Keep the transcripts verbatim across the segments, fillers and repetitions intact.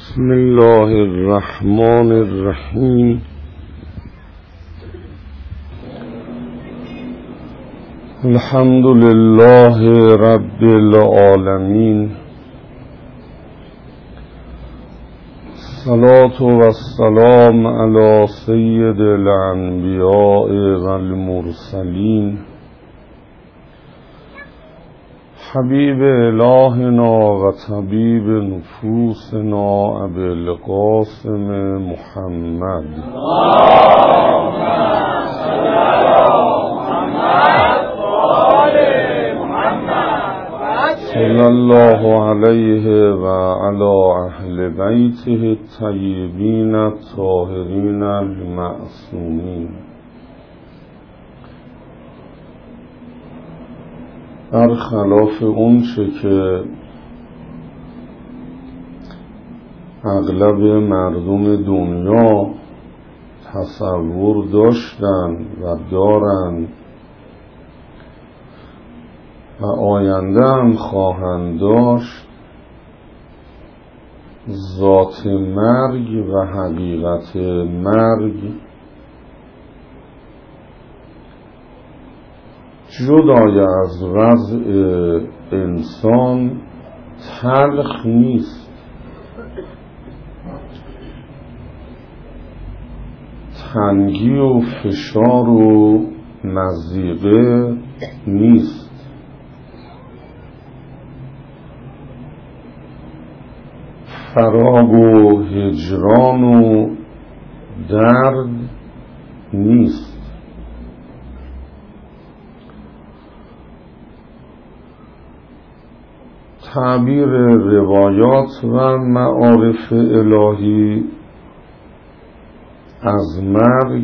بسم الله الرحمن الرحیم. الحمد لله رب العالمین. الصلاة والسلام علی سید الانبیاء والمرسلین حبیب الهنا و طبیب نفوسنا ابی القاسم محمد صلی الله علیه و علی اهل بیته الطیبین الطاهرین المعصومین. برخلاف اون چه که اغلب مردم دنیا تصور داشتن و دارن و آینده هم خواهند داشت، ذات مرگ و حقیقت مرگ جدای از وضع انسان تلخ نیست. تنگی و فشار و مضیقه نیست. فراق و هجران و درد نیست. تعبیر روایات و معارف الهی از مرگ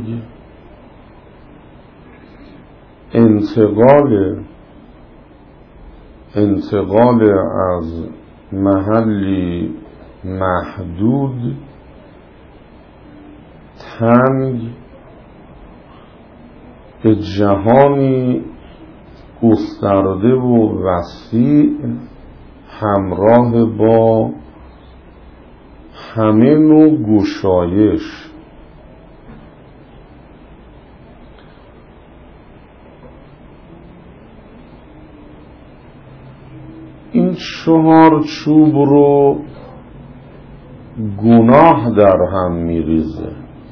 انتقال انتقال از محلی محدود تنگ به جهانی گسترده و وسیع همراه با همه نوع گشایش. این چهار چوب رو گناه در هم میریزه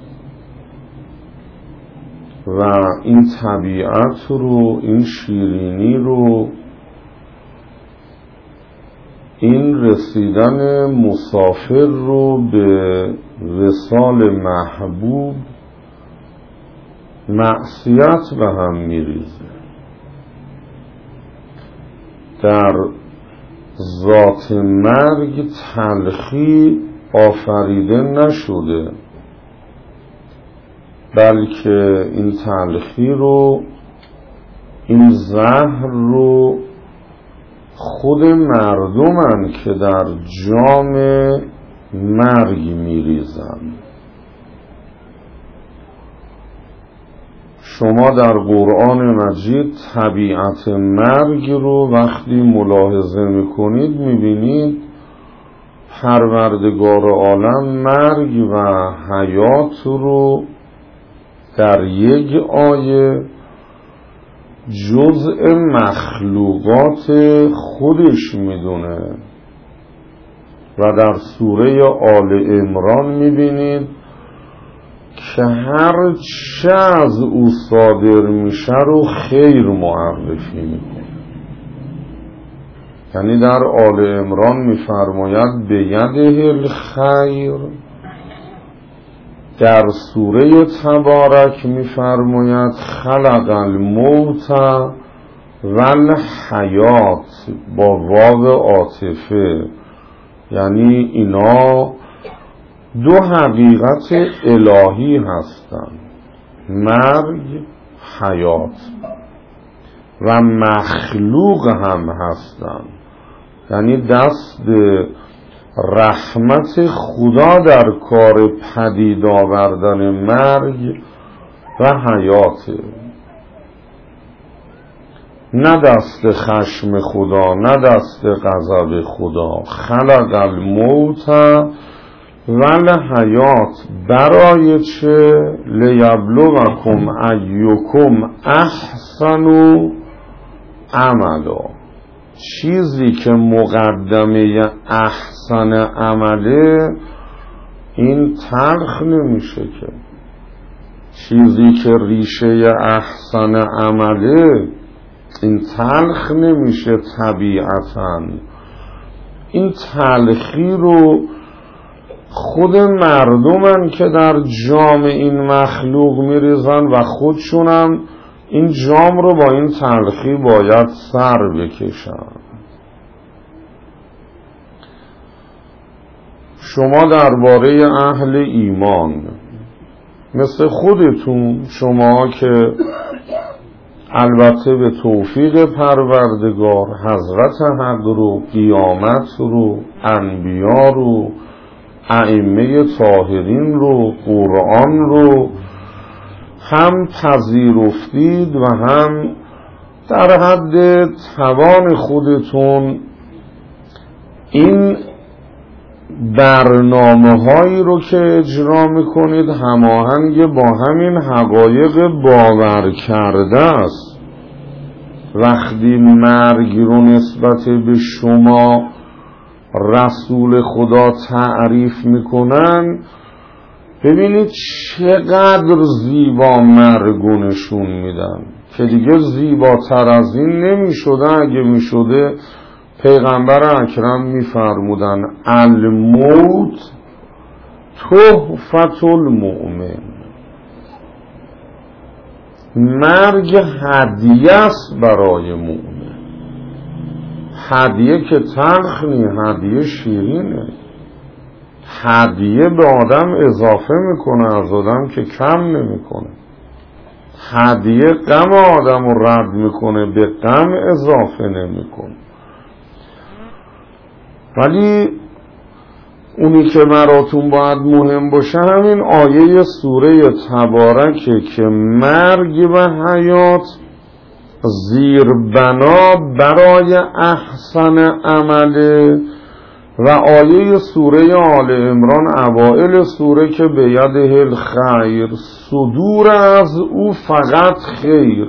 و این طبیعت رو، این شیرینی رو، این رسیدن مسافر رو به وصال محبوب معصیت به هم میریزه. در ذات مرگ تلخی آفریده نشده، بلکه این تلخی رو، این زهر رو خود مردمن که در جام مرگ میریزن. شما در قرآن مجید طبیعت مرگ رو وقتی ملاحظه میکنید میبینید پروردگار عالم مرگ و حیات رو در یک آیه جزء مخلوقات خودش میدونه و در سوره آل عمران میبینید که هر چه از او صادر میشه رو خیر معرفی میکنه. یعنی در آل عمران میفرماید به یده الخیر، در سوره تبارک میفرماید خلق الموت و الحیات با واو عاطفه. یعنی اینا دو حقیقت الهی هستند، مرگ، حیات، و مخلوق هم هستند. یعنی دست رحمت خدا در کار پدید آوردن مرگ و حیات، نه دست خشم خدا، نه دست غضب خدا. خلق الموت ول حیات برای چه؟ لیبلوکم ایکم احسن عملا، چیزی که مقدمه احسن عمله این تلخ نمیشه که، چیزی که ریشه احسن عمله این تلخ نمیشه طبیعتاً. این تلخی رو خود مردمن که در جام این مخلوق میریزن و خودشونم این جام رو با این تلخی باید سر بکشن. شما درباره اهل ایمان مثل خودتون، شما که البته به توفیق پروردگار حضرت حق رو، قیامت رو، انبیا رو، ائمه طاهرین رو، قرآن رو هم پذیرفتید و هم در حد توان خودتون این برنامه هایی رو که اجرا میکنید هماهنگ با همین حقایق باور کرده است. وقتی مرگ رو نسبت به شما رسول خدا تعریف میکنن، ببینید چقدر زیبا مرگو نشون میدن که دیگه زیباتر از این نمیشده. اگه میشده پیغمبر اکرم میفرمودن الموت تحفة المؤمن، مرگ هدیه است برای مؤمن. هدیه که تلخ نی، هدیه شیرینه. هدیه به آدم اضافه میکنه، از آدم که کم نمیکنه. هدیه غم آدم رو رد میکنه، به غم اضافه نمیکنه. ولی اونی که براتون باید مهم باشه همین آیه سوره تبارکه که مرگ و حیات زیربنا برای احسن عمله، و آیه سوره آل عمران اوائل سوره که به یده الخیر، صدور از او فقط خیر،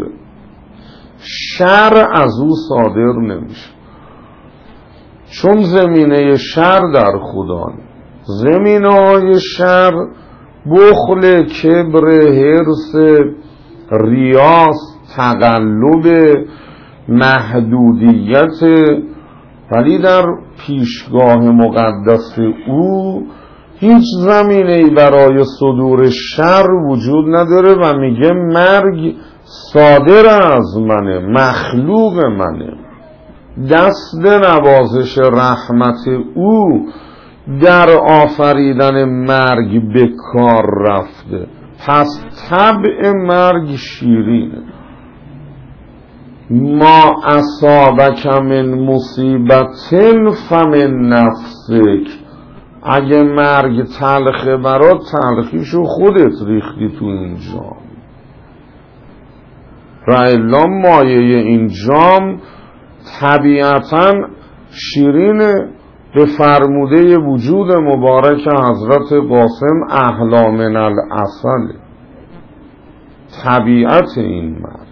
شر از او صادر نمیشه. چون زمینه شر در خدا، زمینه های شر بخل، کبر، حرص، ریاست، تقلب، محدودیت. ولی در پیشگاه مقدس او هیچ زمینه‌ای برای صدور شر وجود نداره و میگه مرگ صادر از منه، مخلوق منه، دست نوازش رحمت او در آفریدن مرگ به کار رفته. پس طبع مرگ شیرینه. ما اصابک من مصیبت فمن نفسک، اگه مرگ تلخه برات، تلخیشو خودت ریختی تو این جام. و الا مایه این جام طبیعتاً شیرینه. به فرموده وجود مبارک حضرت قاسم احلی من العسل، طبیعت این مرگ.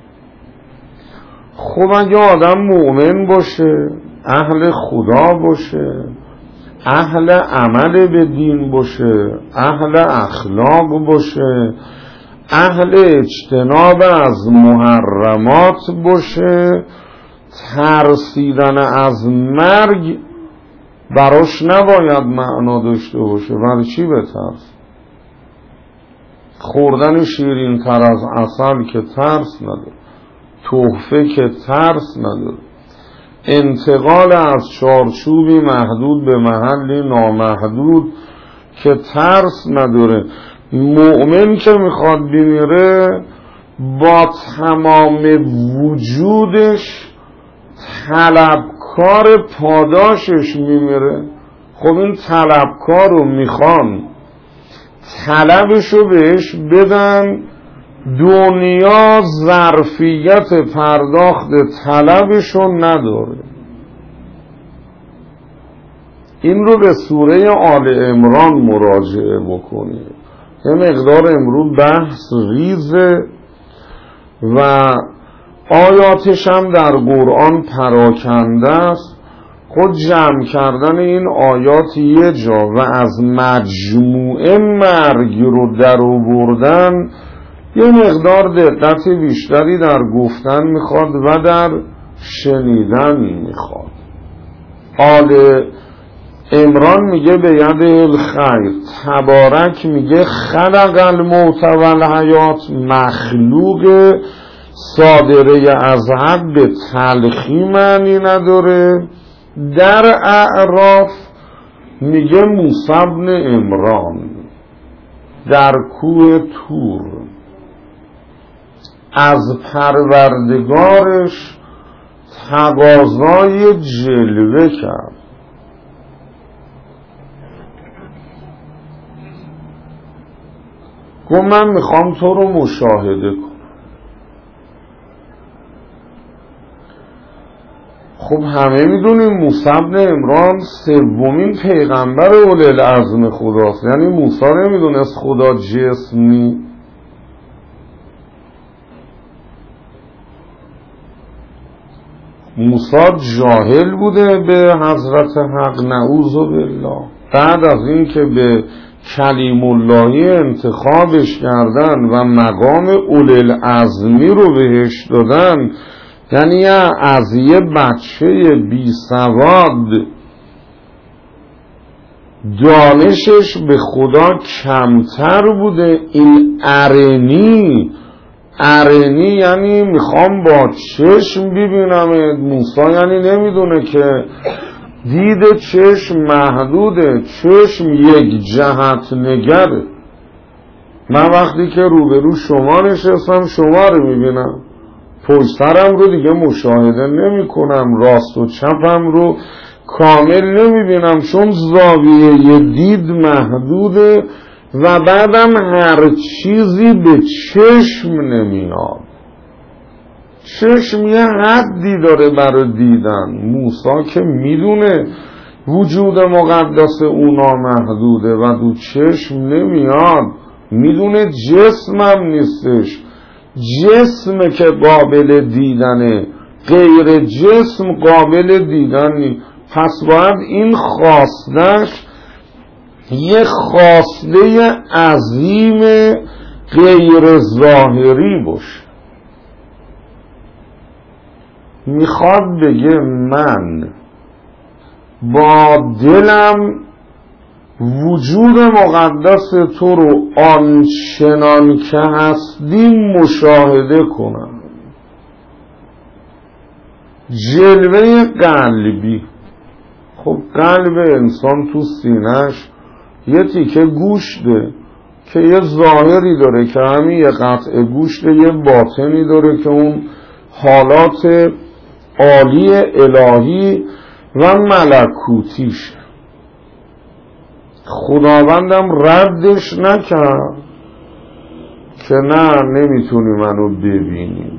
خب اگه آدم مؤمن باشه، اهل خدا باشه، اهل عمل به دین باشه، اهل اخلاق باشه، اهل اجتناب از محرمات باشه، ترسیدن از مرگ براش نباید معنا داشته باشه. ولی چی بترس؟ خوردن شیرین تر از عسل که ترس نداره، تحفه که ترس نداره، انتقال از چارچوبی محدود به محلی نامحدود که ترس نداره. مؤمن که میخواد بمیره با تمام وجودش طلبکار پاداشش میمیره. خب این طلبکار رو میخوان طلبشو بهش بدن، دنیا ظرفیت پرداخت طلبشو نداره. این رو به سوره آل عمران مراجعه بکنید. یه مقدار امروز بحث ریزه و آیاتش هم در قرآن پراکنده است. خود جمع کردن این آیات یه جا و از مجموعه مرگ رو در آوردن یه مقدار دقت بیشتری در گفتن میخواد و در شنیدن میخواد. آل عمران میگه به ید الخیر، تبارک میگه خلق الموت و الحیات، مخلوق صادره از حق به تلخی معنی نداره. در اعراف میگه موسی بن عمران در کوه طور از پروردگارش تقاضای جلوه کرد. گفت من میخوام تو رو مشاهده کنم. خب همه میدونیم موسی بن عمران سومین پیغمبر اول العزم خداست، یعنی موسی نمیدونست خدا جسم نی. موسی جاهل بوده به حضرت حق، نعوذ بالله. بعد از این که به کلیم اللهی انتخابش کردن و مقام اول العزمی رو بهش دادن، یعنی از یه بچه بی سواد دانشش به خدا کمتر بوده. این ارنی ارنی یعنی میخوام با چشم ببینم. موسی یعنی نمیدونه که دید چشم محدوده، چشم یک جهت نگره. من وقتی که روبرو شما نشستم شما رو میبینم، پشت سرم رو دیگه مشاهده نمی کنم، راست و چپم رو کامل نمی بینم چون زاویه دید محدوده و بعدم هر چیزی به چشم نمیاد. چشم یه حدی داره برای دیدن. موسی که میدونه وجود مقدس اونا محدوده و دو چشم نمیاد، میدونه جسمم نیستش، جسم که قابل دیدنه، غیر جسم قابل دیدن نیست. پس باید این خواستش یه خواسته عظیم غیر ظاهری باشه. میخواد بگه من با دلم وجود مقدس تو رو آنچنان که هستی مشاهده کنم. جلوه قلبی. خب قلب انسان تو سینه‌اش یه تیکه گوشته که یه ظاهری داره که همین یه قطعه گوشته، یه باطنی داره که اون حالات عالی الهی و ملکوتیش. خداوندم ردش نکرد که نه نمیتونی منو ببینی،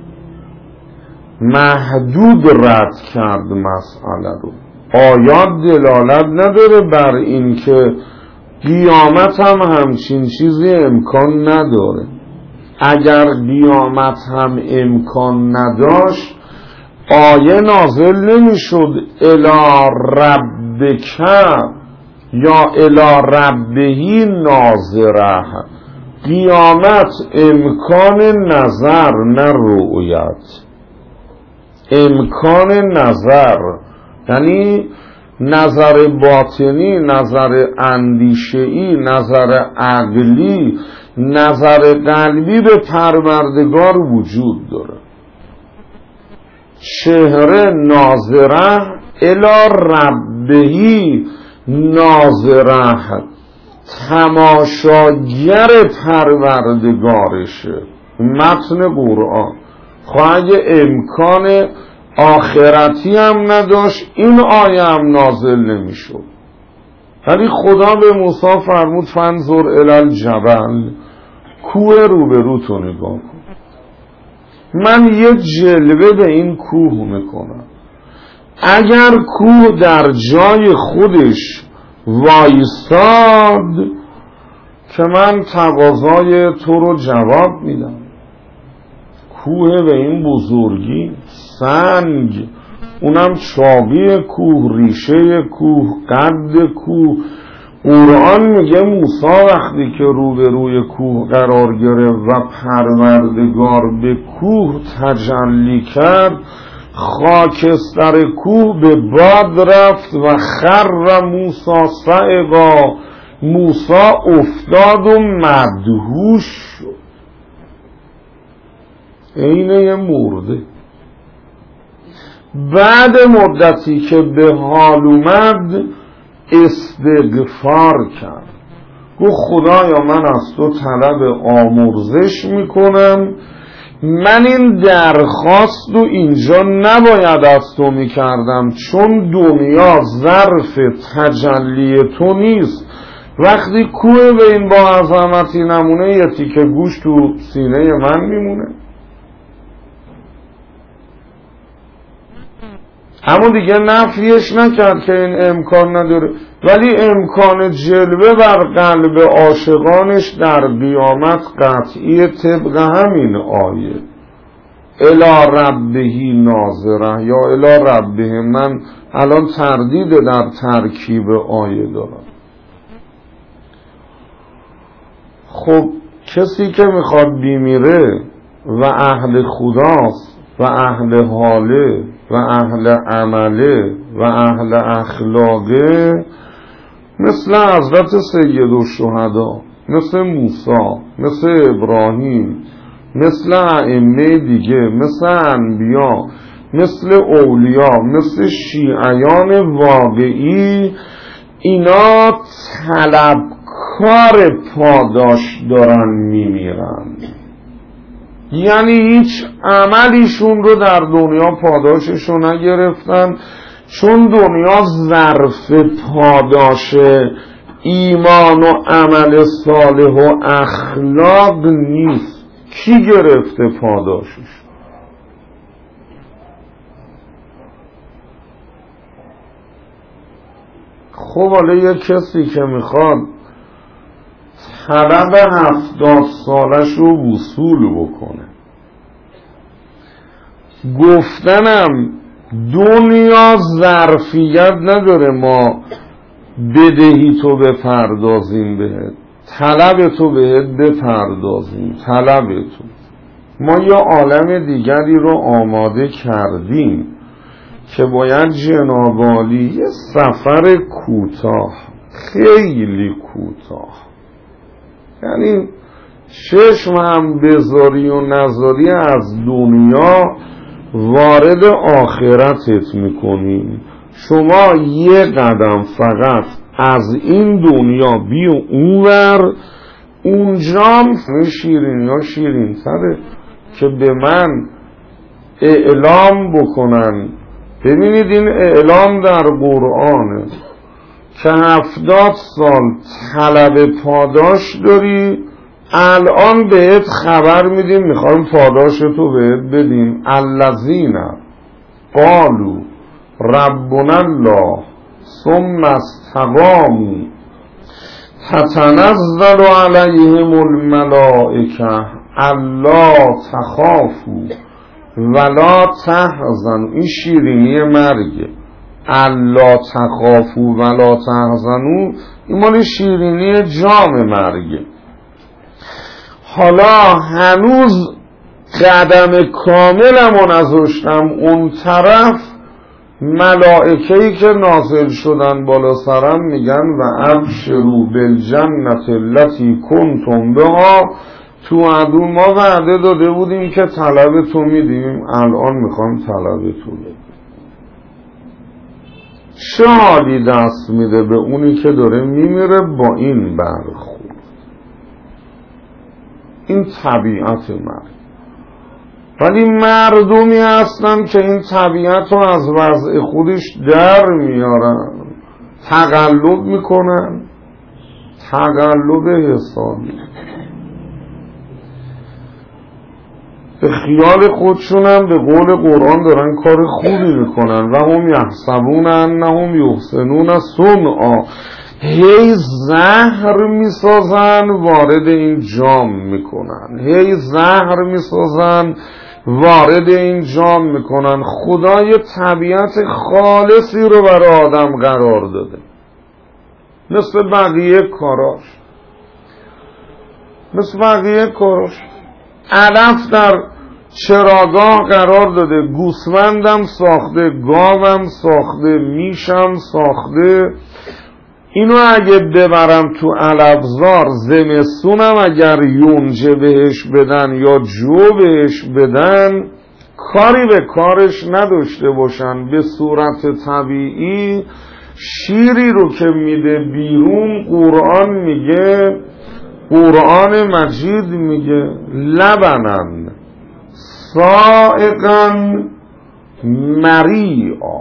محدود رد کرد مسئله رو. آیات دلالت نداره بر این که قیامت هم همچین چیزی امکان نداره. اگر قیامت هم امکان نداشت آیه نازل نمیشد الی ربک یا الی ربهی ناظره. قیامت امکان نظر نه رؤیت، امکان نظر یعنی نظر باطنی، نظر اندیشه‌ای، نظر عقلی، نظر قلبی به پروردگار وجود داره. چهره ناظره الی ربهی ناظره، تماشاگر پروردگارشه. متن قرآن. خواهد اگه امکان آخرتی هم نداشت این آیه هم نازل نمیشد. ولی خدا به موسی فرمود فنظر الی الجبل، کوه روبرو تو نگاه کن. من یه جلوه به این کوه میکنم. اگر کوه در جای خودش وایستاد که من تقاضای تو رو جواب میدم. کوه به این بزرگی، سنگ، اونم چاقی کوه، ریشه کوه، قد کوه. قرآن میگه موسی وقتی که رو به روی کوه قرار گرفت و پروردگار به کوه تجلی کرد، خاکستر کوه به باد رفت و خر موسی صعقا، موسی افتاد و مدهوش شد، عینه مرده. بعد مدتی که به حال اومد استغفار کرد، گفت خدایا من از تو طلب آمرزش میکنم، من این درخواست رو اینجا نباید از تو میکردم، چون دنیا ظرف تجلی تو نیست. وقتی کوه به این با عظمتی نمونه، یه تیکه گوش تو سینه من میمونه. اما دیگه نفیش نکرد که این امکان نداره، ولی امکان جلوه بر قلب عاشقانش در قیامت قطعی طبق همین آیه الی ربه ناظره یا الی ربه. من الان تردید در ترکیب آیه دارم. خب کسی که میخواد بیمیره و اهل خداست و اهل حاله و اهل عمله و اهل اخلاقه، مثل حضرت سید الشهدا، مثل موسی، مثل ابراهیم، مثل ائمه دیگه، مثل انبیا، مثل اولیا، مثل شیعیان واقعی، اینا طلبکار پاداش دارن میمیرن. یعنی هیچ عملیشون رو در دنیا پاداششو نگرفتن، چون دنیا ظرف پاداش ایمان و عمل صالح و اخلاق نیست. کی گرفته پاداشش؟ خب حالا یه کسی که میخواد طلب هفتاد سالش رو وصول بکنه، گفتنم دنیا ظرفیت نداره ما بدهی تو بپردازیم بهت، طلب تو بهت بپردازیم، طلب تو. ما یه عالم دیگری رو آماده کردیم که باید جناب عالی یه سفر کوتاه، خیلی کوتاه، یعنی چشم هم بذاری و نذاری از دنیا وارد آخرتت میکنیم. شما یه قدم فقط از این دنیا بی و اونور، اونجام شیرین یا شیرین تره که به من اعلام بکنن. ببینید این اعلام در قرآنه که هفتاد سال طلب پاداش داری، الان بهت خبر میدیم میخوایم پاداش تو بهت بدیم. الذین قالوا ربنا الله ثم استقاموا تتنزل علیهم الملائکه الا تخافوا ولا تحزنوا. این شیرینی مرگه. الا تخافوا ولا تحزنوا این مال شیرینی جام مرگه. حالا هنوز قدم کاملمو نذاشتم اون طرف، ملائکه‌ای که نازل شدن بالا سرم میگن و ابشروا بالجنة التي کنتم بها توعدون. ما وعده داده بودیم که طلب تو میدیم، الان میخوام طلب تو بدیم. چه حالی دست میده به اونی که داره میمیره با این برخورد؟ این طبیعت مرد. ولی مردمی هستن که این طبیعت رو از وضع خودش در میارن، تقلب میکنن، تقلب حسابی. به خیال خودشونم به قول قرآن دارن کار خوبی میکنن و هم یحسبون انهم یحسنون صنعا، هی زهر میسازن وارد این جام میکنن، هی زهر میسازن وارد این جام میکنن. خدای طبیعت خالصی رو برای آدم قرار داده، مثل بقیه کاراش مثل بقیه کاراش علف در چراگاه قرار داده، گوسفندم ساخته، گاوم ساخته، میشم ساخته. اینو اگه ببرم تو علفزار زمستونم اگر یونجه بهش بدن یا جو بهش بدن کاری به کارش نداشته باشن. به صورت طبیعی شیری رو که میده بیرون، قرآن میگه، قرآن مجید میگه لبنن سائغا مریعا،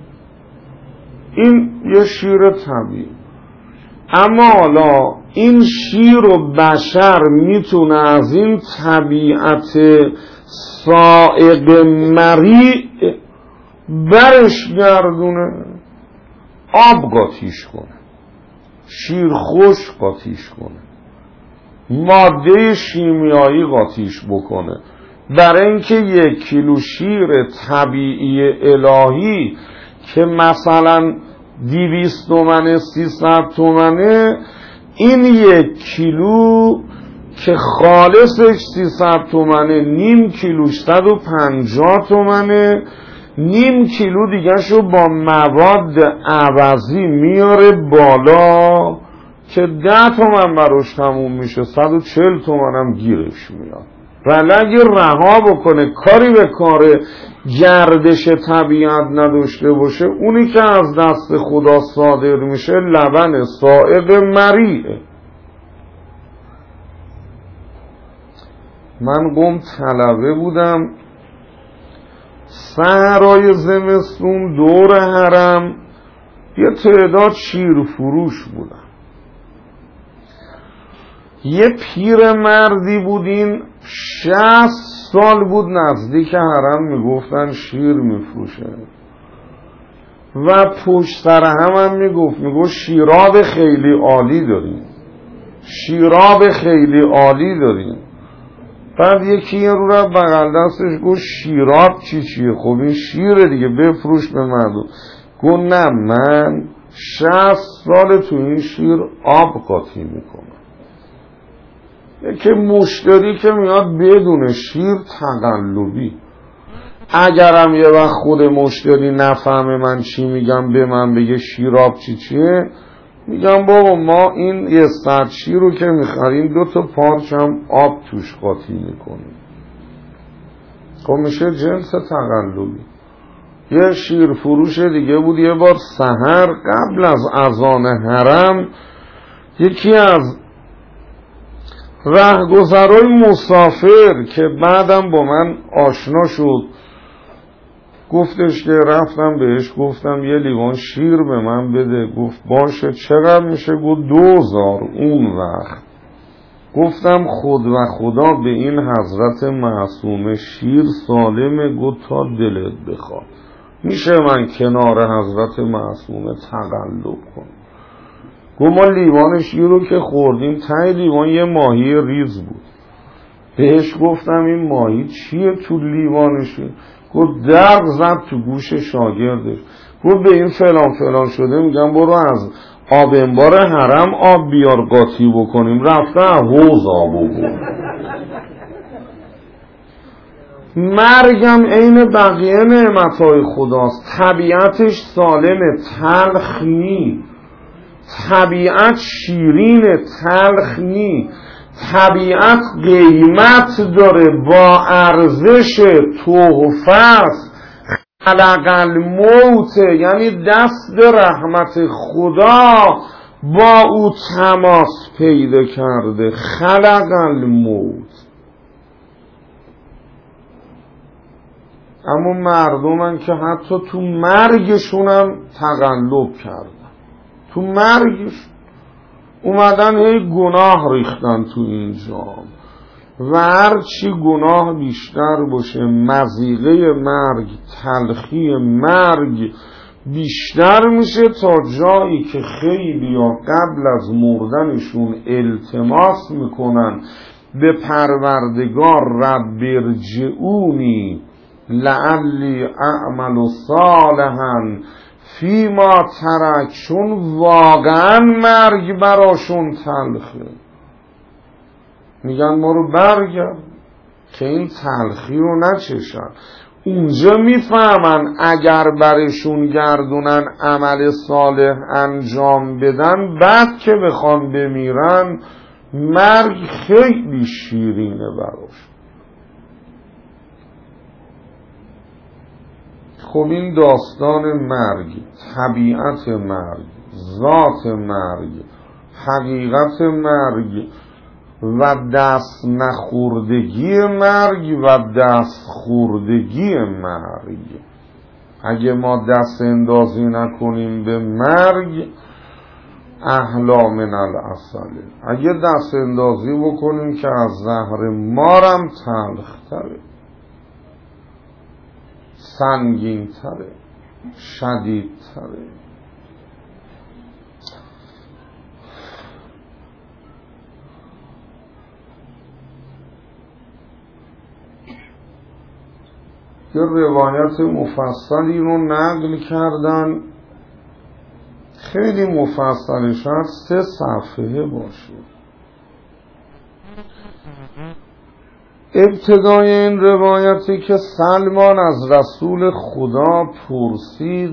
این یه شیر طبیعی. اما حالا این شیر و بشر میتونه از این طبیعت سائغ مریع برش گردونه، آب قاطیش کنه، شیر خوش قاطیش کنه، ماده شیمیایی قاطیش بکنه. برای اینکه یک کیلو شیر طبیعی الهی که مثلا دویست تومنه، سیصد تومنه، این یک کیلو که خالصش سیصد تومنه، نیم کیلوش صد و پنجاه تومنه، نیم کیلو دیگه شو با مواد عوضی میاره بالا که ده تومن براش تموم میشه، صد و چهل تومن هم گیرش میاد. ولی اگه رها بکنه کاری به کار گردش طبیعت نداشته باشه، اونی که از دست خدا صادر میشه لبن سائغ مریعه. من قم طلبه بودم، صحرای زمستون دور حرم یه تعداد شیر فروش بودن. یه پیر مردی بودین، شصت سال بود نزدیک حرم میگفتن شیر میفروشه و پشت سر هم هم میگفت میگفت شیراب خیلی عالی داریم، شیراب خیلی عالی داریم. بعد یکی یه رو رفت بغل دستش گفت شیراب چی چیه؟ خب این شیر دیگه، بفروش به مردم. گفت نه، من شصت سال تو این شیر آب قاطی میکنم. که مشتری که میاد بدون شیر تقلبی، اگرم یه وقت خود مشتری نفهمه من چی میگم، به من بگه شیراب چی چیه، میگم بابا ما این یه صد شیر رو که میخریم دو تا پارچ هم آب توش قاطی میکنیم. خب میشه جنس تقلبی. یه شیر فروش دیگه بود، یه بار سحر قبل از اذان حرم یکی از رهگذرای مسافر که بعدم با من آشنا شد گفتش که رفتم بهش گفتم یه لیوان شیر به من بده. گفت باشه، چقدر میشه؟ گفت دوزار. اون وقت گفتم خود و خدا به این حضرت معصومه شیر سالمه؟ گفت تا دلت بخواد. میشه من کنار حضرت معصومه تقلب کنم؟ گفت ما لیوان شیر رو که خوردیم ته لیوان یه ماهی ریز بود. بهش گفتم این ماهی چیه تو لیوانشه؟ گفت درق زد تو گوش شاگردش. گفت به این فلان فلان شده. میگم برو از آب انبار حرم آب بیار قاطی بکنیم. رفته حوض آب بود. مرگم عین بقیه نعمتهای خداست. طبیعتش سالمه، تلخ نی. طبیعت شیرین، تلخ نی. طبیعت قیمت داره، با ارزش، تحفه است. خلق الموت، یعنی دست رحمت خدا با او تماس پیدا کرده. خلق الموت. اما مردمن که حتی تو مرگشونم تقلب کردن، تو مرگش اومدن هی گناه ریختن تو این جام. و هرچی گناه بیشتر باشه، مضیقه مرگ، تلخی مرگ بیشتر میشه، تا جایی که خیلی ها قبل از مردنشون التماس میکنن به پروردگار رب ارجعونی لعلی اعمل صالحا فیما ترک، چون واقعا مرگ براشون تلخه، میگن ما رو برگرد که این تلخی رو نچشن. اونجا میفهمن اگر برشون گردونن عمل صالح انجام بدن، بعد که بخوان بمیرن مرگ خیلی شیرینه براش. خب این داستان مرگ، طبیعت مرگ، ذات مرگ، حقیقت مرگ و دست نخوردگی مرگ و دست خوردگی مرگ. اگه ما دست اندازی نکنیم به مرگ، احلا من العسل. اگه دست اندازی بکنیم که از زهر مارم تلختره، سنگین تره، شدید تره. یه روایت مفصلی رو نقل کردن، خیلی مفصل، شاید سه صفحه باشه. ابتدای این روایتی که سلمان از رسول خدا پرسید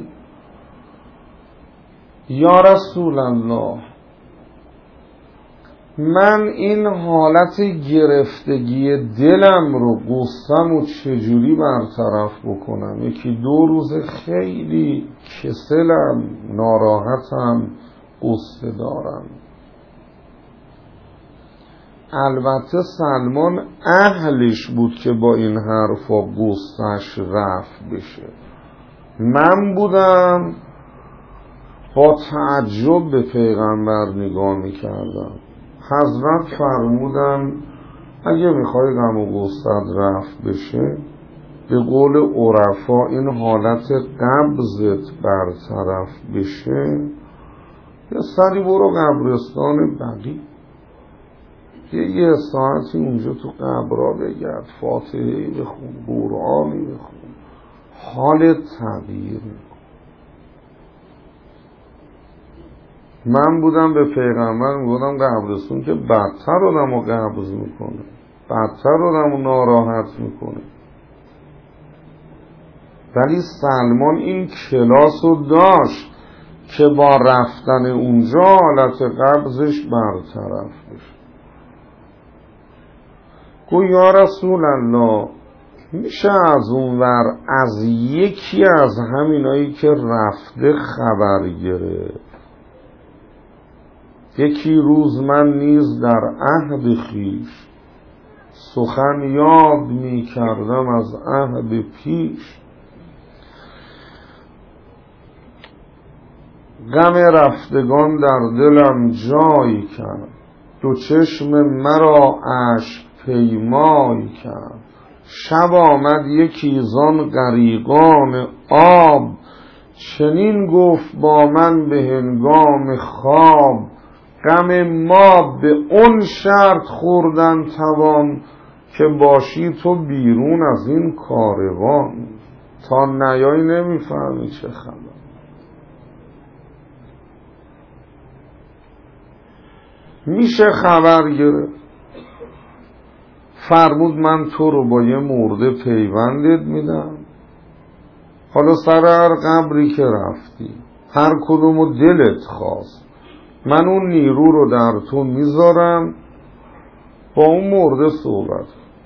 یا رسول الله، من این حالت گرفتگی دلم رو، غصه‌م رو چجوری برطرف بکنم؟ یکی دو روز خیلی کسلم، ناراحتم، غصه دارم. البته سلمان اهلش بود که با این حرفا غصه‌اش رفع بشه. من بودم با تعجب به پیغمبر نگاه میکردم. حضرت فرمودن اگه میخوای غم و غصت رفع بشه، به قول عرفا این حالت قبضت برطرف بشه، یه سری برو قبرستان بقی، یه یه ساعتی اونجا تو قبرها بگرد، فاتحه‌ای بخون، قرآنی بخون، حالت تغییر میکنه. من بودم به پیغمبر میگفتم قبرستون که بدتر آدمو قبض میکنه، بدتر آدمو ناراحت میکنه. ولی سلمان این کلاس رو داشت که با رفتن اونجا حالت قبضش برطرف بشه. گو یا رسول الله، میشه از اون ور از یکی از همینایی که رفته خبر گرفت؟ یکی روز من نیز در عهد خیش سخن یاد می کردم از عهد پیش، غم رفتگان در دلم جای کرد، دو چشم مرا اشک پیمای کرد. شب آمد یکی زان غریقان آب، چنین گفت با من به هنگام خواب، غم ما به اون شرط خوردن توان، که باشی تو بیرون از این کاروان. تا نیای نمیفهمی چه خبر. میشه خبر گرفت. فرمود من تو رو با یه مرده پیوندت میدم، حالا سر هر قبری که رفتی هر کدومو دلت خواست، من اون نیرو رو در تو میذارم، با اون مرده صحبت.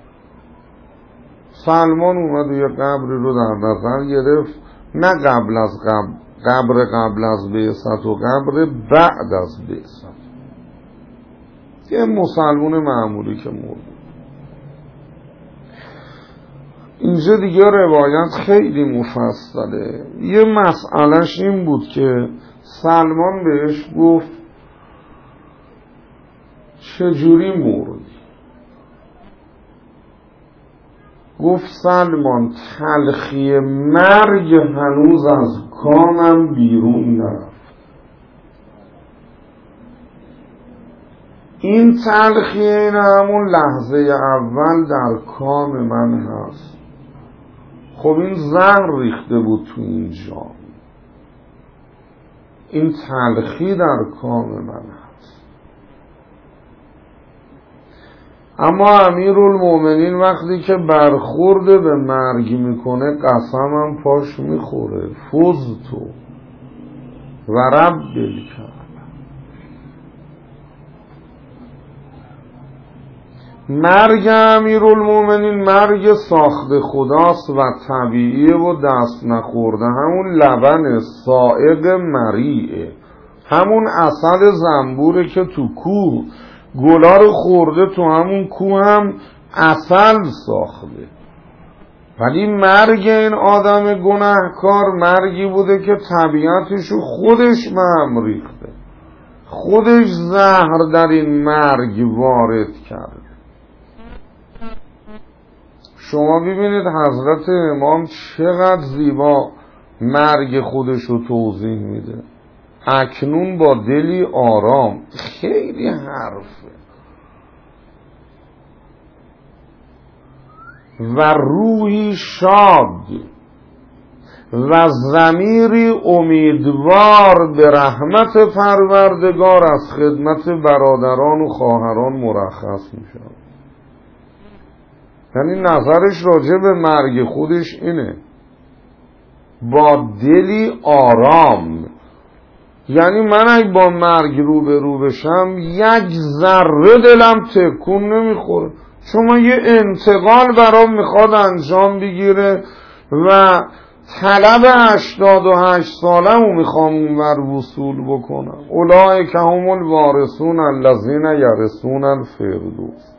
سلمان اومد و یه قبری رو در نظر گرفت، نه قبل از قبر، قبر قبل از بعثت و قبر بعد از بعثت. یه مسلمان معمولی که مرد. اینجا دیگه روایت خیلی مفصله. یه مسئلهش این بود که سلمان بهش گفت چجوری مردی؟ گفت سلمان تلخی مرگ هنوز از کامم بیرون نرفت. این تلخی این همون لحظه اول در کام من هست. خب این زهر ریخته بود تو این جام، این تلخی در کام من هست. اما امیرالمومنین وقتی که برخورده به مرگ میکنه قسمم پاش میخوره، فزتو و رب الکعبه. مرگ امیرالمومنین مرگ ساخت خداست و طبیعیه و دست نخورده، همون لبن سائق مریعه، همون عسل زنبوره که تو کوه گلا رو خورده، تو همون کوه هم عسل ساخته. ولی مرگ این آدم گناهکار مرگی بوده که طبیعتشو خودش به هم ریخته، خودش زهر در این مرگ وارد کرده. شما ببینید حضرت امام چقدر زیبا مرگ خودش رو توضیح میده. اکنون با دلی آرام، خیلی حرفه، و روحی شاد و ضمیری امیدوار به رحمت پروردگار از خدمت برادران و خواهران مرخص میشه. یعنی نظرش راجع به مرگ خودش اینه، با دلی آرام. یعنی من اگه با مرگ رو به رو بشم یک ذره دلم تکون نمیخوره، چون من یه انتقال برام میخواد انجام بگیره و طلب هشتاد و هشت سالمو میخوام اونور وصول بکنم. اولئک هم الوارثون الذین یرثون الفردوس.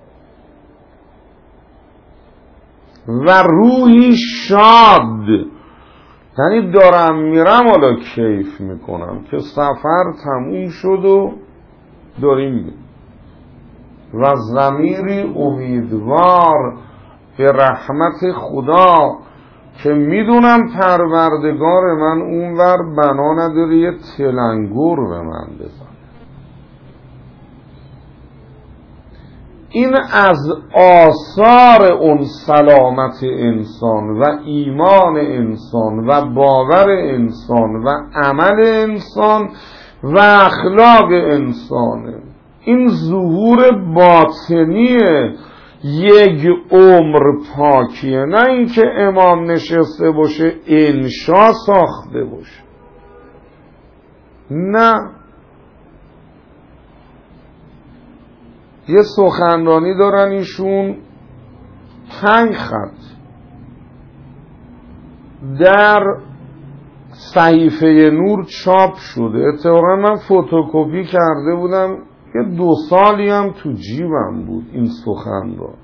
و روحی شاد، یعنی دارم میرم حالا کیف میکنم که سفر تموم شد و داریم میرم. و ضمیری امیدوار به رحمت خدا که میدونم پروردگار من اونور بنا نداره یه تلنگور به من بزن. این از آثار اون سلامت انسان و ایمان انسان و باور انسان و عمل انسان و اخلاق انسانه. این ظهور باطنی یک عمر پاکیه، نه اینکه امام نشسته باشه انشا ساخته باشه، نه. یه سخنرانی دارن ایشون پنج خط در صحیفه نور چاپ شده. اتفاقا من فتوکپی کرده بودم، یه دو سالی هم تو جیبم بود این سخنران.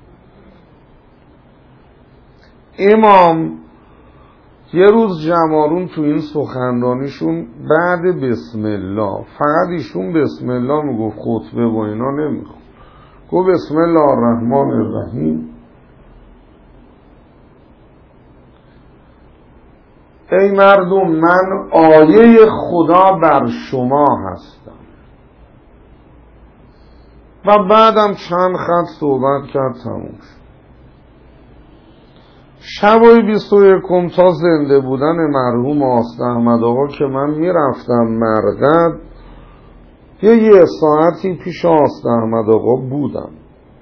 امام یه روز جمارون تو این سخنرانیشون بعد بسم الله، فقط ایشون بسم الله میگفت، خطبه و اینا نمیخواد، گفت بسم الله الرحمن الرحیم. ای مردم، من آیه خدا بر شما هستم. و بعدم چند خط صحبت کرد، تموم شد. شبای بیست و یکم تا زنده بودن مرحوم آست احمد آقا که من میرفتم مرقد، یه یه ساعتی پیش آست احمد آقا بودم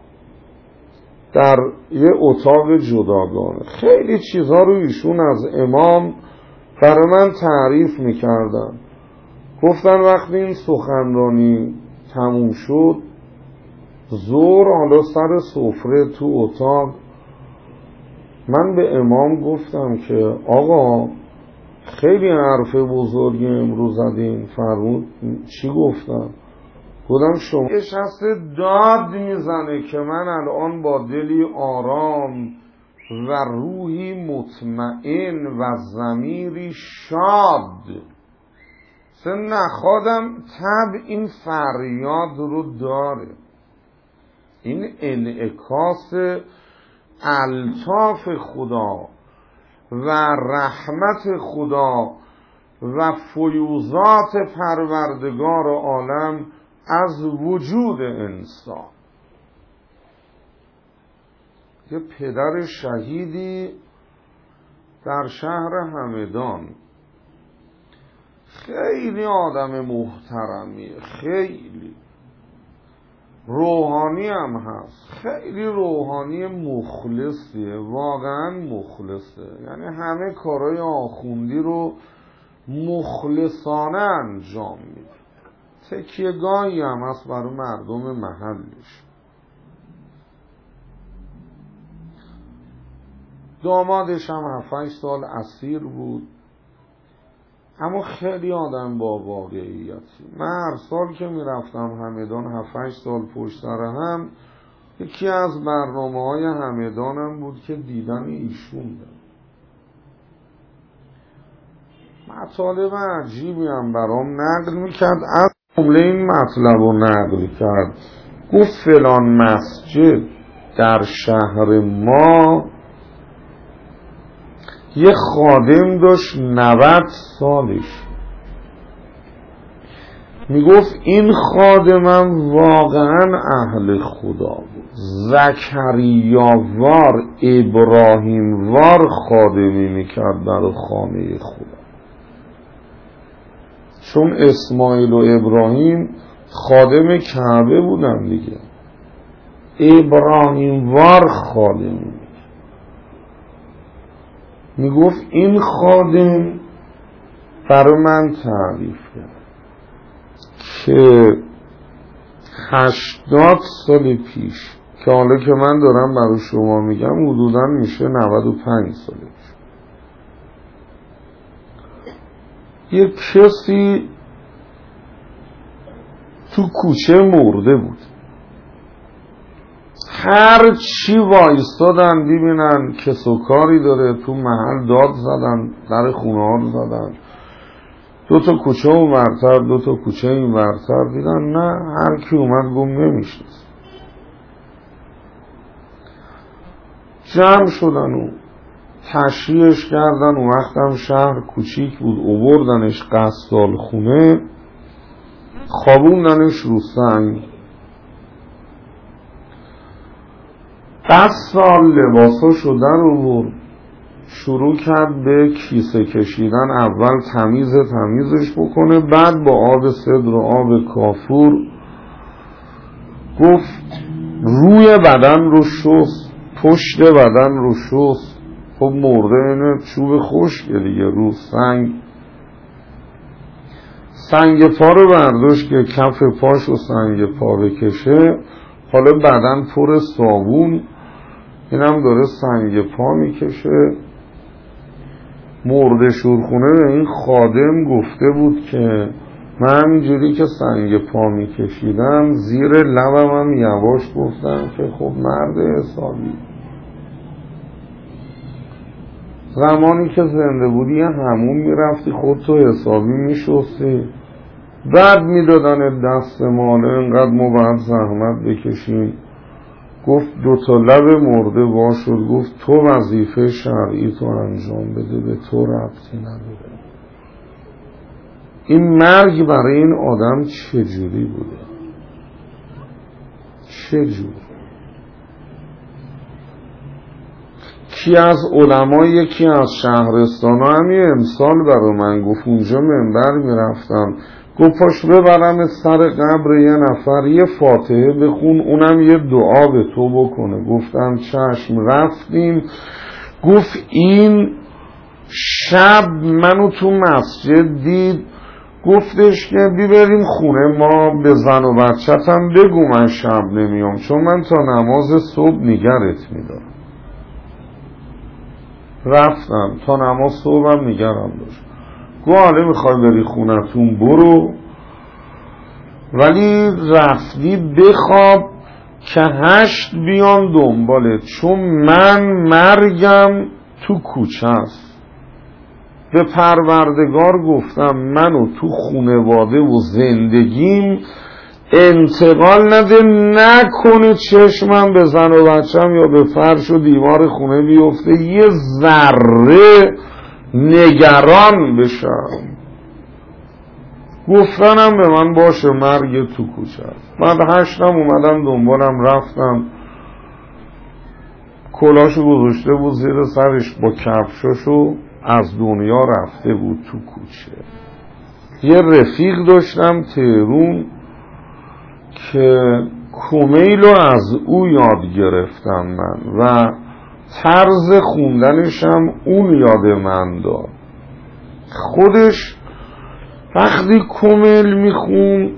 در یه اتاق جداگانه. خیلی چیزها رو ایشون از امام برای من تعریف میکردن. گفتن وقتی این سخنرانی تموم شد، ظهر حالا سر سفره تو اتاق، من به امام گفتم که آقا خیلی حرف بزرگی امروز زدین. فرمود چی گفتم؟ گفتم شما نشسته داد میزنه که من الان با دلی آرام و روحی مطمئن و ضمیری شاد سه نخوادم طبع این فریاد رو داره. این انعکاس الطاف خدا و رحمت خدا و فیوضات پروردگار عالم از وجود انسان. یه پدر شهیدی در شهر همدان، خیلی آدم محترمی، خیلی روحانی هم هست، خیلی روحانی مخلصیه، واقعا مخلصه، یعنی همه کارهای آخوندی رو مخلصانه انجام میده. تکیهگاهی هم هست برای مردم محلش. دامادش هم هفت سال اسیر بود، اما خیلی آدم با واقعیتی. من هر سال که میرفتم همدان هفت سال پشت سر هم، یکی از برنامه های همدانم بود که دیدن ایشون دارم. مطالب عجیبی هم برام نقل میکرد. از جمله این مطلب رو نقل کرد، گفت فلان مسجد در شهر ما یه خادم داشت نود سالش. میگفت این خادمم واقعا اهل خدا بود، زکریاوار ابراهیموار خادمی میکرد برای خانه خدا، چون اسماعیل و ابراهیم خادم کعبه بودن دیگه، ابراهیموار خادمی. میگفت این خادم برای من تعریف کرد که هشتاد سال پیش، که حالا که من دارم برای شما میگم حدوداً میشه نود و پنج سالش، یک کسی تو کوچه مرده بود. هر چی وایستادن ببینن کس و کاری داره، تو محل داد زدن، در خونه ها رو زدن، دو تا کوچه اون ورتر دو تا کوچه این ورتر، دیدن نه، هر کی اومد گم نمیشنست. جمع شدن و تشریحش کردن. اون وقتم شهر کوچیک بود، اووردنش قصال خونه، خوابوندنش رو سنگ. قصال لباساشو در آورد، شروع کرد به کیسه کشیدن. اول تمیز تمیزش بکنه، بعد با آب سدر و آب کافور گفت روی بدن رو شست، پشت بدن رو شست. خب مرده اینه چوب خشکه دیگه، رو سنگ. سنگ پا رو برداشت که کف پاش و سنگ پا بکشه. حالا بدن پر صابون، اینم داره سنگ پا میکشه. مرده شورخونه به این خادم گفته بود که من همینجوری که سنگ پا میکشیدم زیر لبم هم یواش گفتم که خب مرد حسابی، زمانی که زنده بودی همون میرفتی خودتو حسابی میشستی، بعد میدادن دست ماله، اینقدر ما باید زحمت بکشیم. گفت دوتا لب مرده وا شد، گفت تو وظیفه شرعی تو انجام بده، به تو ربطی نداره. این مرگ برای این آدم چجوری بوده؟ چجور؟ کی از علما، یکی از شهرستان ها همین امسال برای من گفت، اونجا منبر میرفتم، گفت پاش ببرم سر قبر یه نفر یه فاتحه بخون، اونم یه دعا به تو بکنه. گفتم چشم. رفتیم. گفت این شب منو تو مسجد دید، گفتش که بیبریم خونه ما، به زن و بچه‌تم بگو من شب نمیام، چون من تا نماز صبح نگرت میدارم. رفتم تا نماز صبحم نگرم داشت. گو حاله میخوای بری خونتون برو، ولی رفتی بخواب که هشت بیان دنبالت، چون من مرگم تو کوچه است. به پروردگار گفتم منو تو خونواده و زندگیم انتقال نده، نکنه چشمم به زن و بچم یا به فرش و دیوار خونه بیفته یه ذره نگران بشم. گفتنم به من باشه مرگ تو کوچه است. بعد هشتم اومدم دنبالم رفتم، کلاشو گذاشته بود زیر سرش با کفشاشو، از دنیا رفته بود تو کوچه. یه رفیق داشتم تهرون که کمیلو از او یاد گرفتم من و طرز خوندنشم اون یاد من داد. خودش وقتی کمیل میخون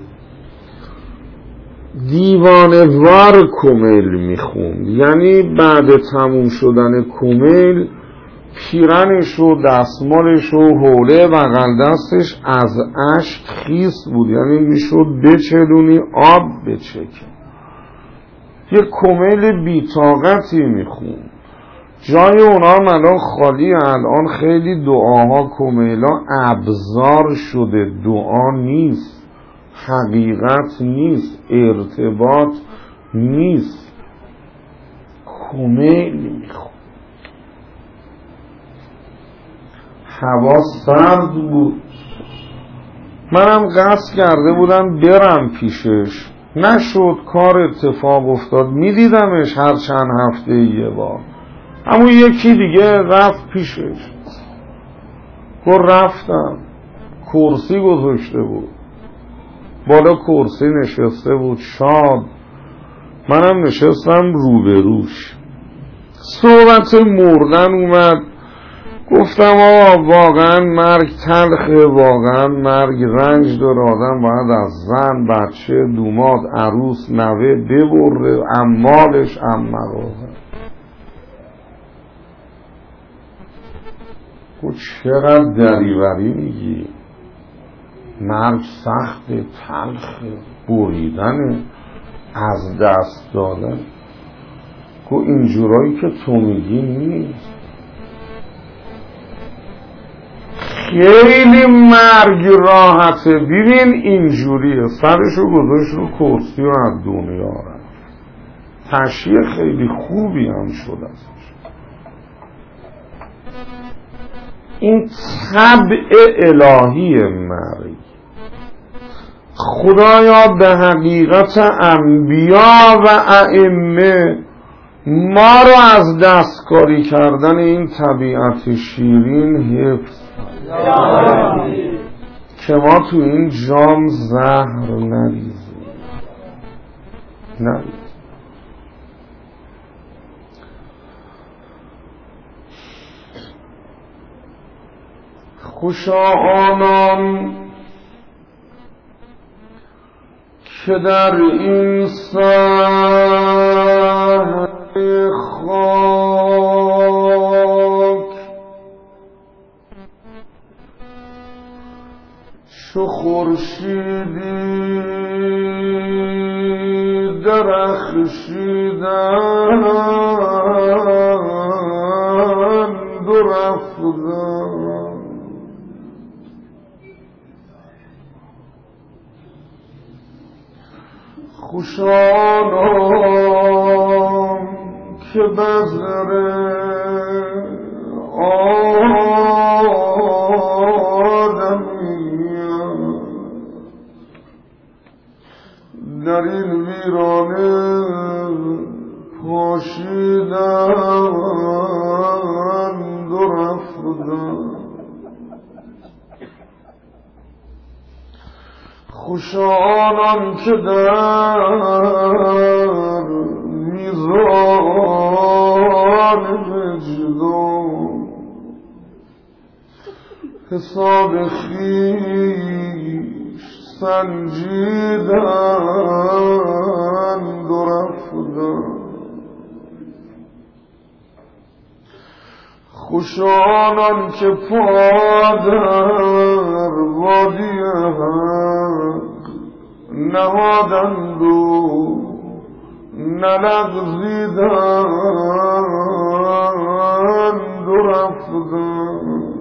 دیوانه وار کمیل میخون، یعنی بعد تموم شدن کمیل پیرنش و دستمالش و حوله بغل دستش از اشک خیس بود، یعنی میشد بچلونی آب بچکه. یه کمیل بی‌طاقتی میخون. جای اونا الان خالی، الان خیلی دعاها کمیلا ابزار شده، دعا نیست، حقیقت نیست، ارتباط نیست. کمیل میخون. هوا سرد بود، منم قصد کرده بودم برم پیشش، نشد، کار اتفاق افتاد. میدیدمش هر چند هفته یه بار، اما یکی دیگه رفت پیشش. و رفتم، کرسی گذاشته بود، بالا کرسی نشسته بود شاد، منم نشستم روبروش. صحبت مردن اومد. گفتم آقا واقعا مرگ تلخه، واقعا مرگ رنج داره، آدم باید از زن، بچه، دوماد، عروس، نوه ببره، اموالش، امراضه. گفت چقدر دریوری میگی، مرگ سخته، تلخه، بریدنه، از دست دادن. گفت اینجورایی که تو میگی نیست، خیلی مرگ راحته. ببین اینجوریه. سرشو گذاشت رو کرسی و از دنیا رفت. تشییع خیلی خوبی هم شد ازش. این طبع الهی مرگ. خدایا به حقیقت انبیا و ائمه ما رو از دستکاری کردن این طبیعت شیرین حفظ که ما تو این جام زهر نریزیم. نریزیم. خوشا آنان که در این صحن خاک چو خورشیدی درخشیدند و رفتند. خوشانم که بذر آدمی در این ویرانه پاشیدند و رفتند. خوشانان که در میزان وجدان حساب خویش سنجیدند و رفتند. خوشانان که پا در وادی حق نهادند و نلغزیدند و رفتند.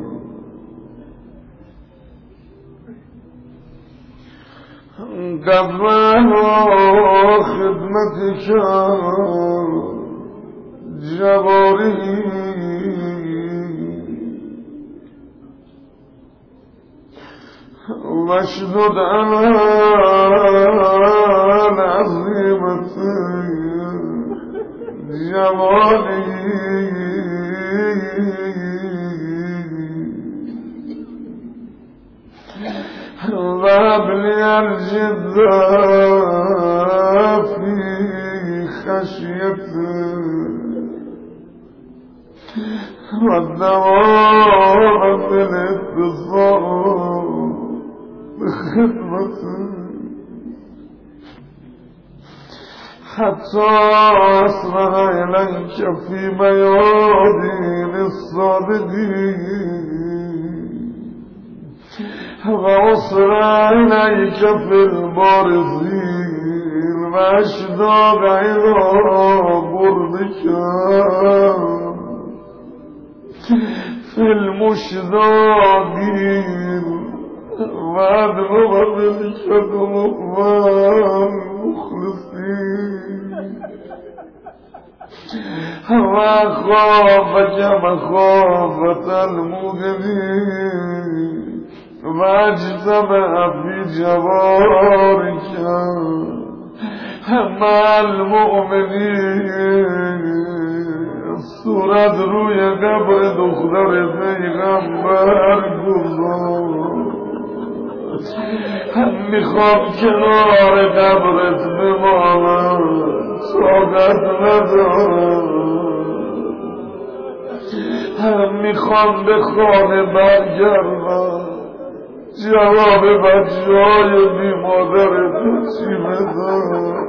قبلا خدمت کرد جواری واشدد على عظيمة جمالي وهب لي الجد في خشيته والدوام في الاتصال بخدمته حتى أسرع إليك في ميادين الصادقين وأسرع إليك في البارزين وأشتاق إلى قربك في المشتاقين وأدعو بالشكر والمخلصين وأخافك مخافة المؤمنين واجتمع في جوارك مع المؤمنين صورت روی قبر دختر پیغمبر گذار هم میخوام کنار قبرت بمانم طاقت ندارم هم میخوام به خانه برگردم جواب بچه‌های بی مادرت چی بدم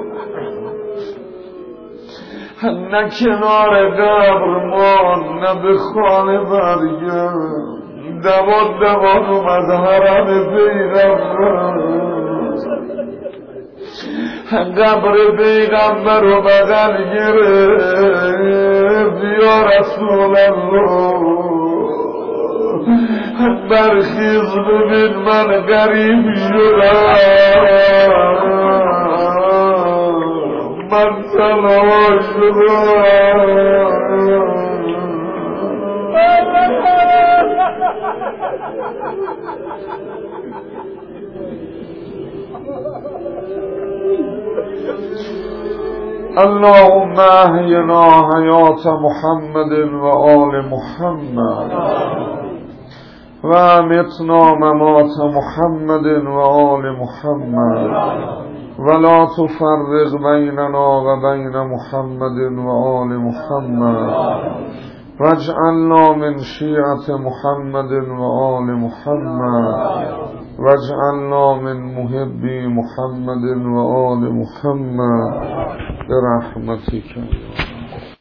نه کنار قبر مان نه به خانه برگرد دوان دوان اومد حرم پیغمبر قبر پیغمبر رو بغل گرفت یا رسول الله برخیز ببین من غریب شدم من تنها شدم اللهم احینا حیات محمد و آل محمد و امتنا ممات محمد و آل محمد ولا تفرق بیننا و بین محمد و آل محمد واجعلنا من شیعة محمد و آل محمد واجعلنا من محبی محمد و آل محمد برحمتك.